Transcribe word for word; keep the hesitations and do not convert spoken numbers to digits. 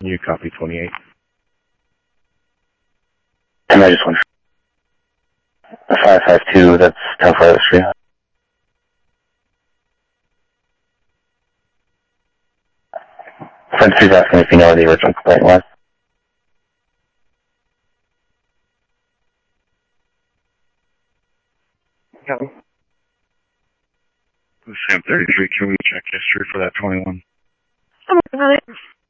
You copy twenty-eight. And I just went five five two, that's ten Florida Street. Friend two's asking if you know where the original complaint was. Yeah. Sam thirty-three, can we check history for that twenty-one? I'm working on it.